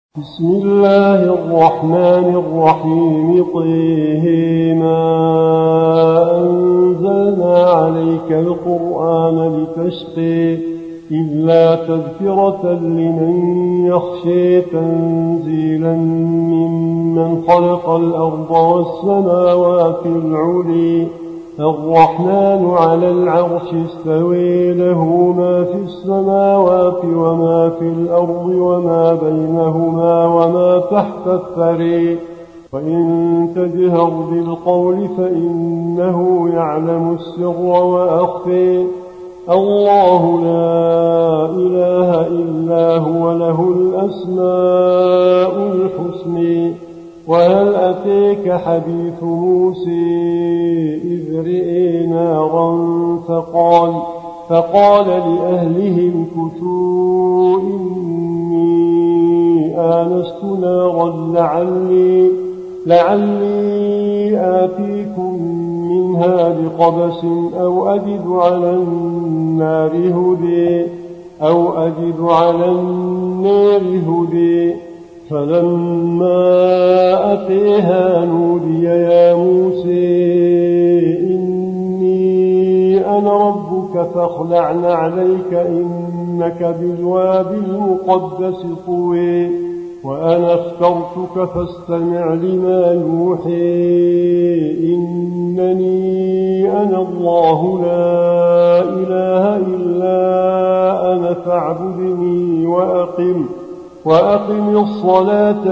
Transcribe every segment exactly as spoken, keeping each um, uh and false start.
بسم الله الرحمن الرحيم طه ما أنزلنا عليك القرآن لتشقي إلا تذكرة لمن يخشي تنزيلا ممن خلق الأرض والسماوات العلي الرحمن على العرش استوي له ما في السماوات وما في الأرض وما بينهما وما تحت الثري وإن تجهر بالقول فإنه يعلم السر وأخفي الله لا إله إلا هو له الأسماء الحسنى وهل أتيك حديث موسى إذ رئي نارا فقال, فقال لأهلهم كثوا إني آنست نارا لعلي, لعلي آتيكم منها بقبس أو أجد على النار هدي أو أجد على النار هدي فلما أتيها نودي يا موسى إني أنا ربك فاخلع نعليك إنك بالوادي المقدس طوي وأنا اخترتك فاستمع لما يوحي إنني أنا الله لا إله إلا أنا فاعبدني وأقم وأقم الصلاة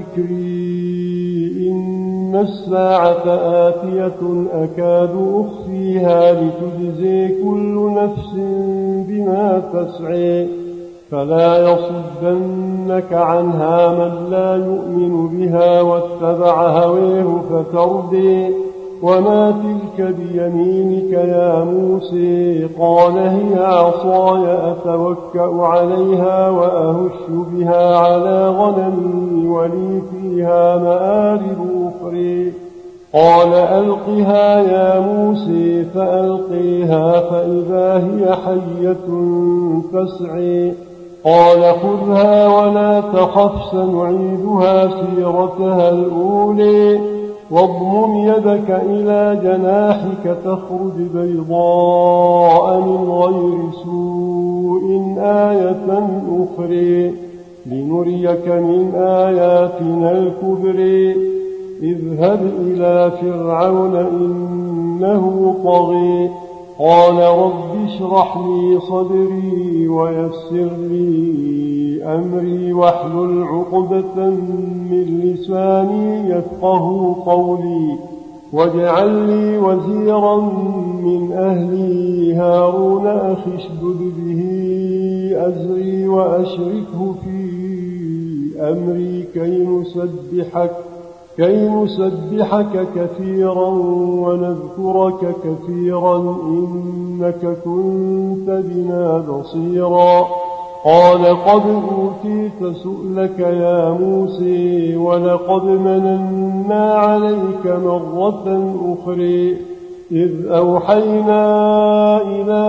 لذكري إن الساعة آتية أكاد أخفيها لتجزي كل نفس بما تسعي فلا يصدنك عنها من لا يؤمن بها واتبع هويه فتردي وما تلك بيمينك يا موسى قال هي عصاي أتوكأ عليها وأهش بها على غنمي ولي فيها مآرب أخرى قال ألقها يا موسى فألقيها فإذا هي حية تسعي قال خذها ولا تخف سنعيدها سيرتها الأولى واضمم يدك إلى جناحك تخرج بيضاء من غير سوء آية أخرى لنريك من آياتنا الكبرى اذهب إلى فرعون إنه طغى قال رب اشرح لي صدري ويسر لي أمري واحلل عقدة من لساني يفقه قولي واجعل لي وزيرا من أهلي هارون أخي اشدد به أزري وأشركه في أمري كي نسبحك كي نسبحك كثيرا ونذكرك كثيرا إنك كنت بنا بصيرا قال قد أوتيت سؤلك يا موسى ولقد مننا عليك مرة أخرى إذ أوحينا إلى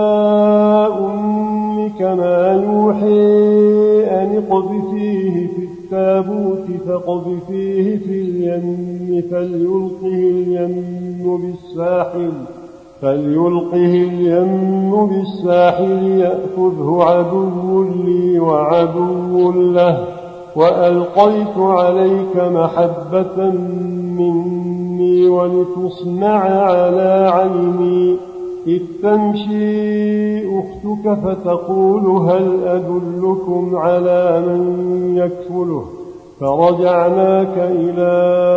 أمك ما يوحي أن اقذفيه في التابوت فاقذفيه في اليم فليلقه اليم بالساحل فليلقه اليم بالساحل يأخذه عدو لي وعدو له وألقيت عليك محبة مني ولتصنع على عيني إذ تمشي أختك فتقول هل أدلكم على من يكفله فرجعناك إلى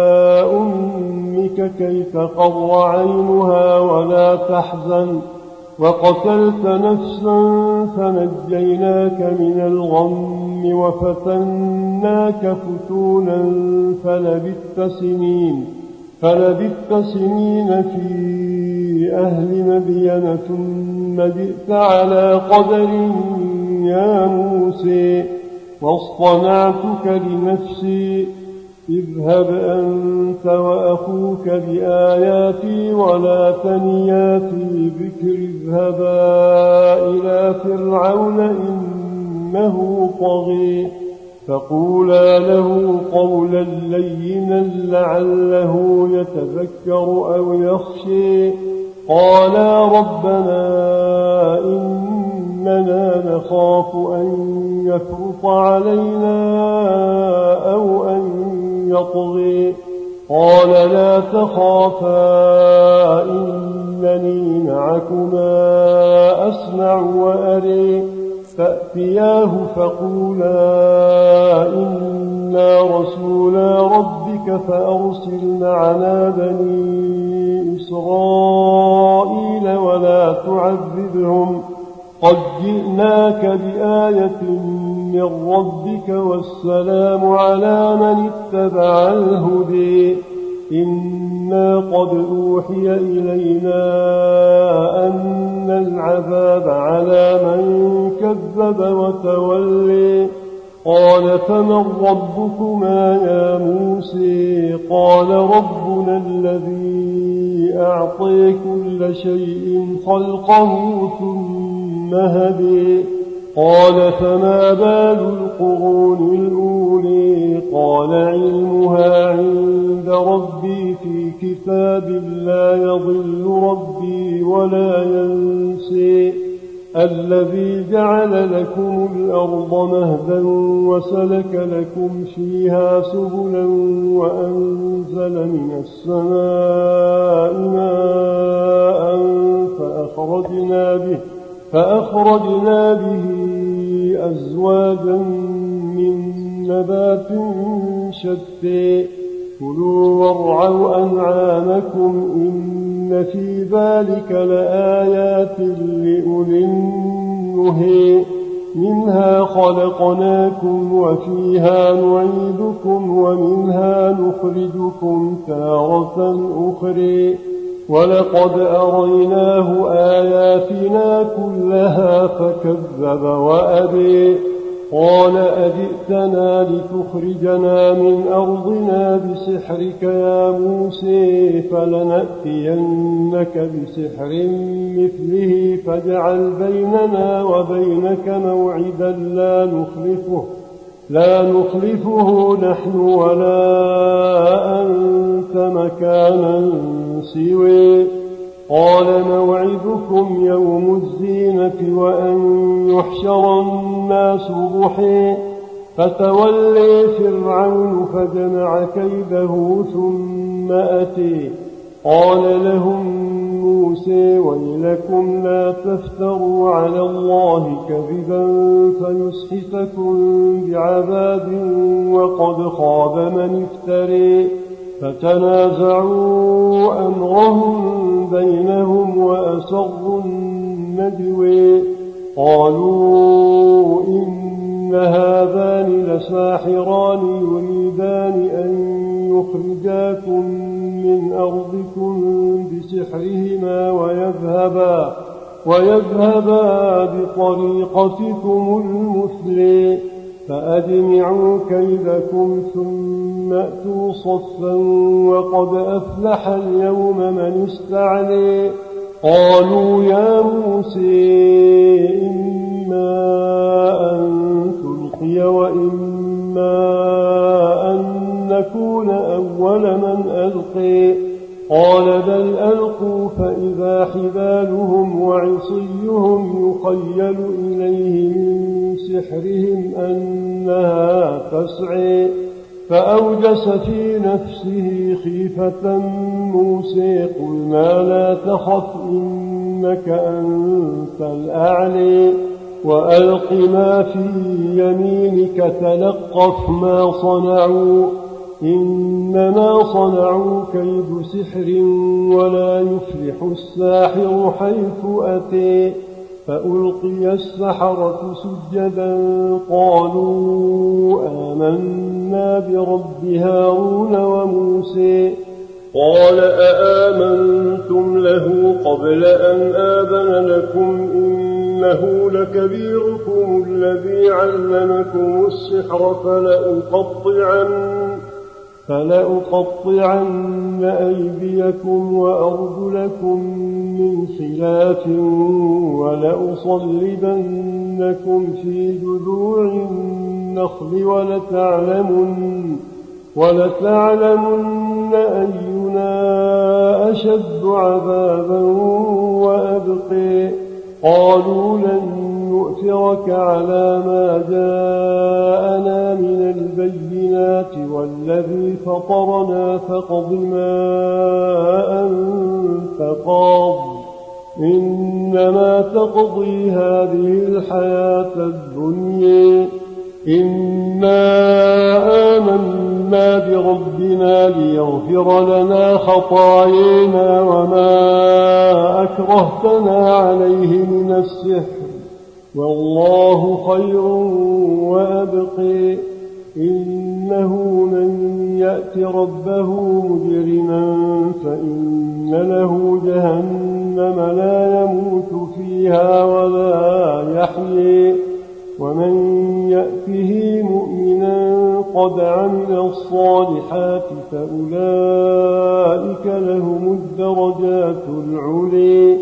أمك كي تقر عينها ولا تحزن وقتلت نفسا فنجيناك من الغم وفتناك فتونا فلبثت سنين فلبثت سنين في أهل مدين ثم جئت على قدر يا موسى واصطنعتك لنفسي اذهب أنت وأخوك بآياتي ولا تنيا في ذكر اذهبا إلى فرعون إنه طغى فقولا له قولا لينا لعله يتذكر أو يخشي. قالا ربنا إننا نخاف أن يفرط علينا أو أن يطغي. قال لا تخافا إنني معكما أسمع وأري. فأتياه فقولا إنا رسولا ربك فأرسل معنا بني إسرائيل ولا تعذبهم قد جئناك بآية من ربك والسلام على من اتبع الهدي. إنا قد أوحي إلينا أن العذاب على من كذب وتولي. قال فمن ربكما يا موسى؟ قال ربنا الذي أعطي كل شيء خلقه ثم هدي. قال فما بال القرون الأولي؟ قال علمها عند ربي في كتاب لا يضل ربي ولا ينسي. الذي جعل لكم الأرض مهدا وسلك لكم فيها سبلا وأنزل من السماء ماء فأخرجنا به فأخرجنا به أزواجا من نبات شتى. كلوا وارعوا أنعامكم إن في ذلك لآيات لأولي النهي. منها خلقناكم وفيها نعيدكم ومنها نخرجكم تارة أخرى. ولقد أريناه آياتنا كلها فكذب وأبي. قال أجئتنا لتخرجنا من أرضنا بسحرك يا موسى؟ فلنأتينك بسحر مثله فاجعل بيننا وبينك موعدا لا نخلفه لا نخلفه نحن ولا أنت مكانا سوى. قال موعدكم يوم الزينة وأن يحشر الناس ضحى. فتولي فرعون فجمع كيده ثم أتي. قال لهم موسى ويلكم لا تفتروا على الله كذبا فيسحتكم بعذاب وقد خاب من افتري. فتنازعوا أمرهم بينهم وأسروا النجوى. قالوا إن هذان لساحران يريدان أن يخرجاكم من أرضكم بسحرهما ويذهبا, ويذهبا بطريقتكم المثلى. فأجمعوا كيدكم ثم أتوا صفا وقد أفلح اليوم من استعلي. قالوا يا موسى إما أن تلقي وإما أن نكون أول من ألقي. قال بل ألقوا فإذا حبالهم وعصيهم يخيل إليه من سحرهم أنها تسعي. فأوجس في نفسه خيفة موسى. قلنا لا تخف إنك أنت الأعلي وألق ما في يمينك تلقف ما صنعوا إنما صنعوا كيد سحر ولا يفلح الساحر حيث أتي. فألقي السحرة سجدا قالوا آمنا برب هارون وموسى. قال أآمنتم له قبل أن آذن لكم إنه لكبيركم الذي علمكم السحر فلأقطعن فلأقطعن أيديكم وأرجلكم من خلاف ولأصلبنكم في جذوع النخل ولتعلمن, ولتعلمن أينا أشد عذابا وأبقي. قالوا لن نؤثرك على ما جاءنا من البينات والذي فطرنا فاقض ما أنت قاض إنما تقضي هذه الحياة الدنيا إنا آمنا بربنا ليغفر لنا خطايانا وما أكرهتنا عليه من السحر والله خير وأبقي. إنه من يأت ربه مجرما فإن له جهنم لا يموت فيها ولا يحيي ومن يأته مؤمنا قد عمل الصالحات فأولئك لهم الدرجات العلي.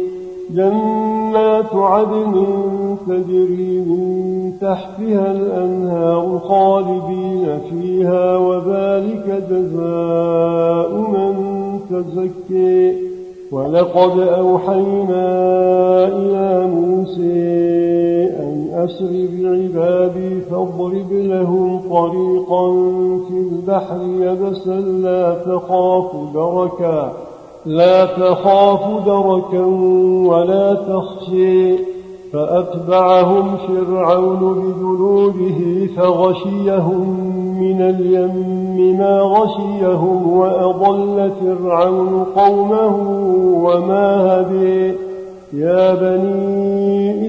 جنات عدن تجري من تحتها الأنهار خالدين فيها وذلك جزاء من تزكي. ولقد أوحينا إلى موسى أن أسر بعبادي فاضرب لهم طريقا في البحر يبسا لا تخاف دركا لا تخاف دركا ولا تخشي. فأتبعهم فرعون بجنوده فغشيهم من اليم ما غشيهم وأضل فرعون قومه وما هدي. يا بني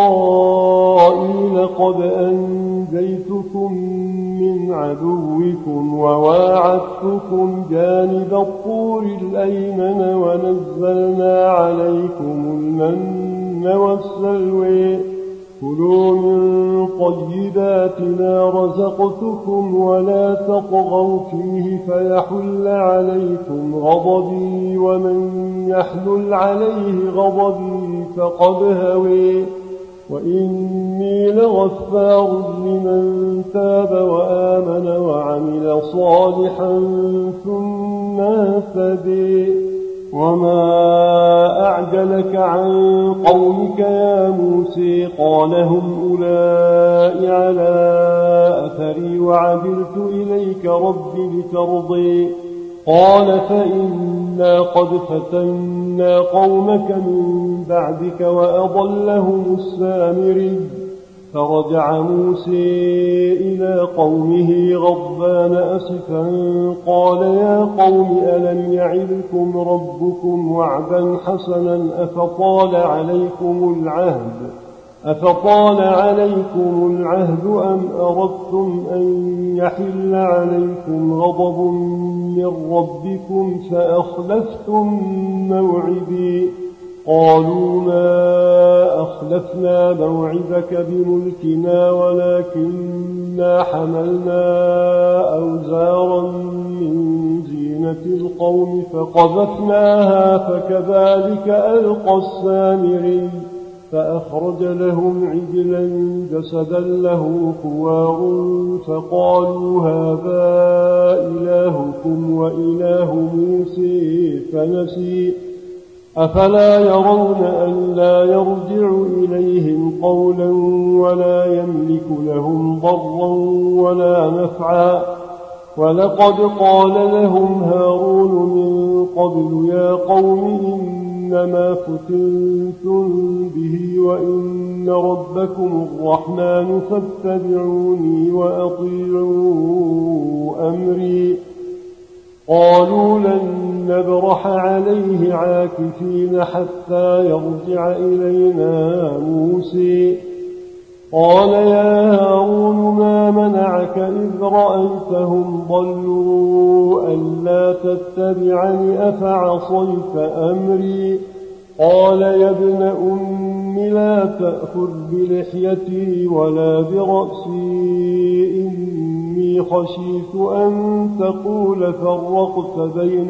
إسرائيل قد أنجيتكم من عدوكم وواعدتكم جانب الطور الأيمن ونزلنا عليكم المن والسلوى. كلوا من طيبات ما رزقتكم ولا تطغوا فيه فيحل عليكم غضبي ومن يحلل عليه غضبي فقد هوي. وإني لغفار لمن تاب وآمن وعمل صالحا ثم اهتدي. وما أعجلك عن قومك يا موسى قال هم أولئك على أثري وعجلت إليك رب لترضي. قال فإنا قد فتنا قومك من بعدك وأضلهم السامري. فرجع موسى إلى قومه غضبان أسفا قال يا قوم ألم يعدكم ربكم وعدا حسنا أفطال عليكم العهد أفطال عليكم العهد أم أردتم أن يحل عليكم غضب من ربكم فأخلفتم موعدي. قالوا ما أخلفنا موعدك بملكنا ولكننا حملنا أوزارا من زينة القوم فقذفناها فكذلك ألقى السامري. فأخرج لهم عجلا جسدا له خوار فقالوا هذا إلهكم وإله موسى فنسي. أفلا يرون أن لا يرجع إليهم قولا ولا يملك لهم ضرا ولا نفعا. ولقد قال لهم هارون من قبل يا قوم إنما فتنتم به وإن ربكم الرحمن فاتبعوني وأطيعوا أمري. قالوا لن نبرح عليه عاكفين حتى يرجع إلينا موسى. قال يا هارون ما منعك إذ رأيتهم ضلوا ألا تتبعني أفعصيت أمري. قال يا ابن أم لا تأخذ بلحيتي ولا برأسي إني خشيت أن تقول فرقت بين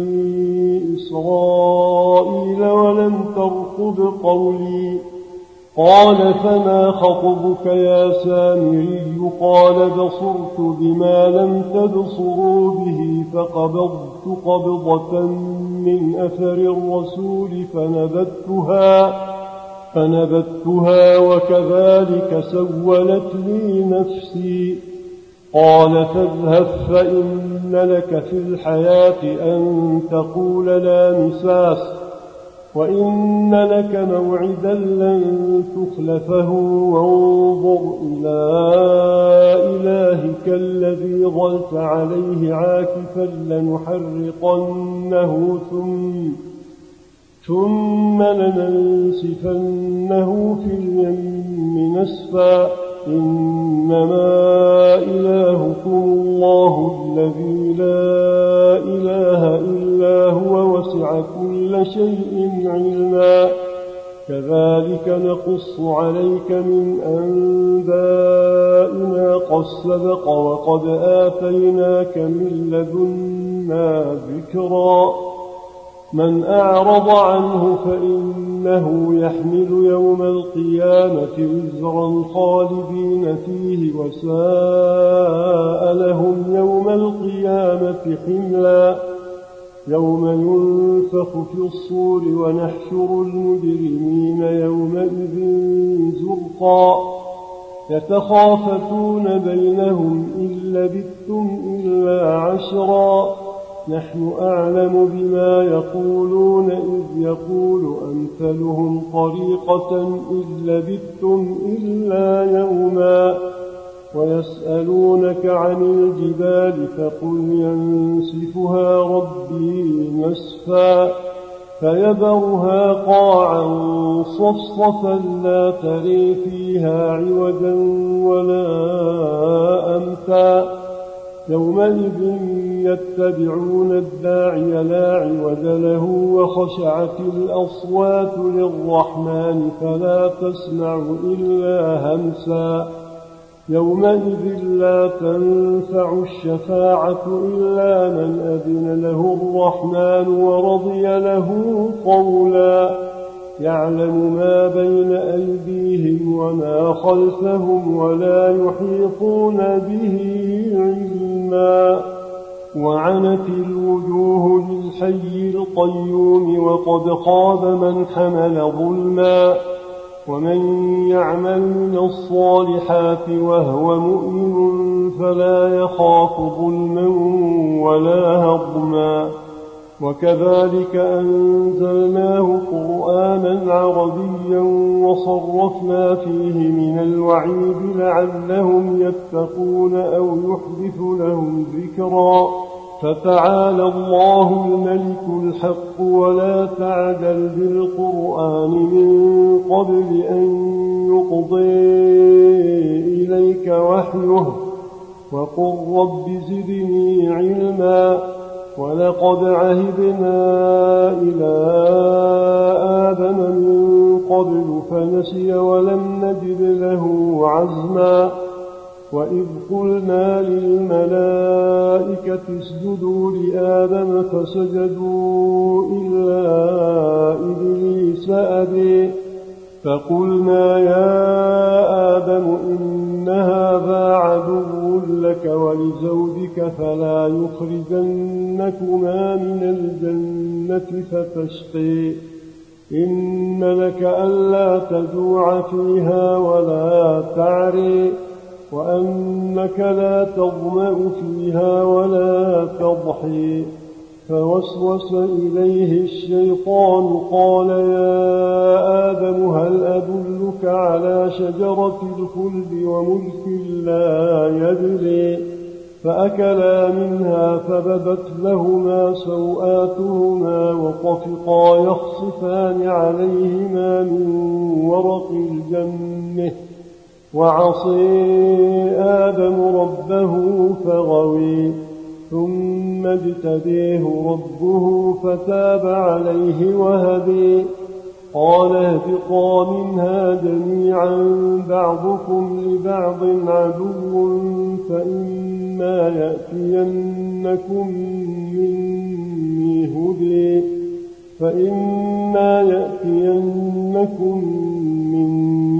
بني إسرائيل ولم ترقب قولي. قال فما خطبك يا سامري قال بصرت بما لم تبصروا به فقبضت قبضة من أثر الرسول فنبتها, فنبتها وكذلك سولت لي نفسي. قال فاذهب فإن لك في الحياة أن تقول لا مساس وإن لك موعدا لن تخلفه وانظر إلى إلهك الذي ظلت عليه عاكفا لنحرقنه ثم, ثم لننسفنه في اليم نسفا إنما إلهكم الله الذي لا إله إلا هو وسع كل شيء علما. كذلك نقص عليك من أنباء ما قد سبق وقد آتيناك من لدنا ذكرا. من أعرض عنه فإنه يحمل يوم القيامة وزرا خالدين فيه وساء لهم يوم القيامة حملا. يوم ينفخ في الصور ونحشر المجرمين يومئذ زرقا يتخافتون بينهم إن لبثتم إلا عشرا نحن أعلم بما يقولون إذ يقول أمثلهم طريقة إن لبثتم إلا يوما. ويسألونك عن الجبال فقل ينسفها ربي نسفا فيذرها قاعا صفصفا لا تري فيها عوجا ولا أمتا. يومئذ يتبعون الداعي لا عوج له وخشعت الأصوات للرحمن فلا تسمع إلا همسا. يومئذ لا تنفع الشفاعة إلا من أذن له الرحمن ورضي له قولا. يعلم ما بين أيديهم وما خلفهم ولا يحيطون به علما. وعنت الوجوه للحي القيوم وقد خاب من حمل ظلما. ومن يعمل من الصالحات وهو مؤمن فلا يخاف ظلما ولا هضما. وكذلك أنزلناه قرآنا عربيا وصرفنا فيه من الوعيد لعلهم يتقون أو يحدث لهم ذكرا. فتعالى الله الملك الحق ولا تعجل بالقرآن من قبل أن يقضي إليك وحيه وقل رب زدني علما. ولقد عهدنا إلى آدم من قبل فنسي ولم نجد له عزما. وإذ قلنا للملائكة اسجدوا لآدم فسجدوا إلا إبليس أبي فقلنا يا آدم إن هذا عدو لك ولزوجك فلا يخرجنكما من الجنة فتشقي. إن لك ألا تجوع فيها ولا تعري وأنك لا تظمأ فيها ولا تضحي. فوسوس إليه الشيطان قال يا آدم هل أدلك على شجرة الخلد وملك لا يبلي. فأكلا منها فبدت لهما سوآتهما وطفقا يخصفان عليهما من ورق الجنة. وعصي آدم ربه فغوي ثم اجتبيه ربه فتاب عليه وهدي. قال اهبطا منها جميعا بعضكم لبعض عدو فإما يأتينكم مني هدي فإما يأتينكم مني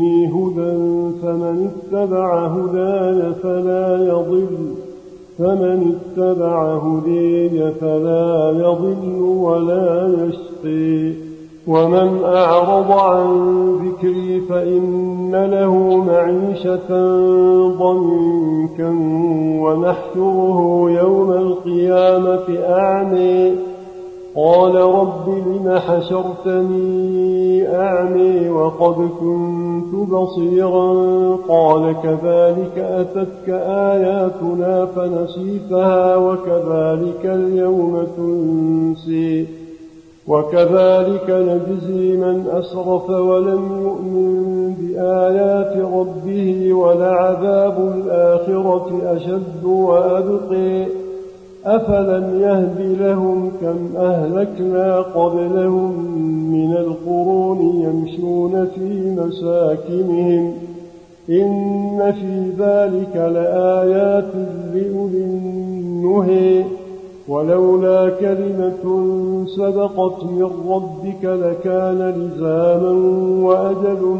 فمن اتبع هداي فلا يضل فمن اتبع هدي فلا يضل ولا يشقي ومن أعرض عن ذكري فإن له معيشة ضنكا ونحشره يوم القيامة أعمي قال رب لم حشرتني أعمي وقد كنت بصيرا قال كذلك أتتك آياتنا فنسيتها وكذلك اليوم تنسي وكذلك نجزي من أسرف ولم يؤمن بآيات ربه ولعذاب الآخرة أشد وأبقي أفلم يهد لهم كم أهلكنا قبلهم من القرون يمشون في مساكنهم إن في ذلك لآيات لأولي النهي ولولا كلمة سبقت من ربك لكان لزاما وأجل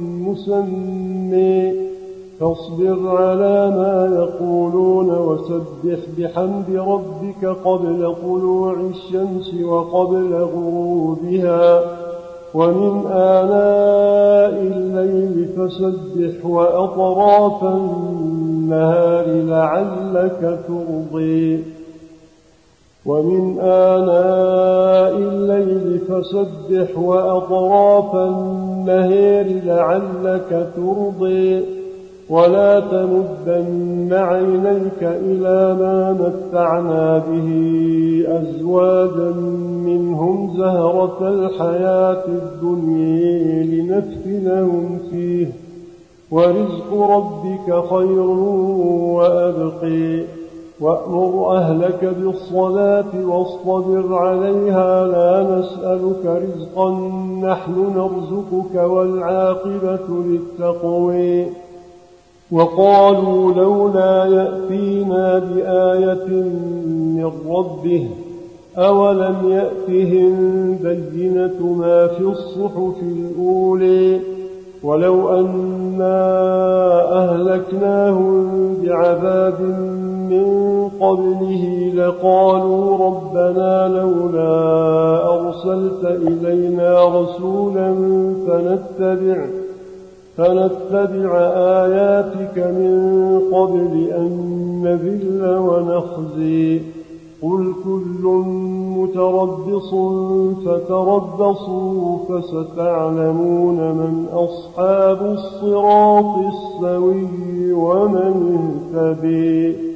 مسمى فاصبر على ما يقولون وسبح بحمد ربك قبل طلوع الشمس وقبل غروبها ومن آناء الليل فسبح وأطراف النهار لعلك ترضي ومن آناء الليل فسبح وأطراف النهار لعلك ترضي ولا تمدن عينيك إلى ما متعنا به أزواجا منهم زهرة الحياة الدنيا لنفتنهم فيه ورزق ربك خير وأبقي وأمر أهلك بالصلاة واصطبر عليها لا نسألك رزقا نحن نرزقك والعاقبة للتقوى وقالوا لولا يأتينا بآية من ربه أولم يأتهم بينة ما في الصحف الأولى ولو أنا أهلكناهم بعذاب من قبله لقالوا ربنا لولا أرسلت إلينا رسولا فنتبع فنتبع آياتك من قبل أن نذل ونخزي قل كل متربص فتربصوا فستعلمون من أصحاب الصراط السوي ومن اهتدي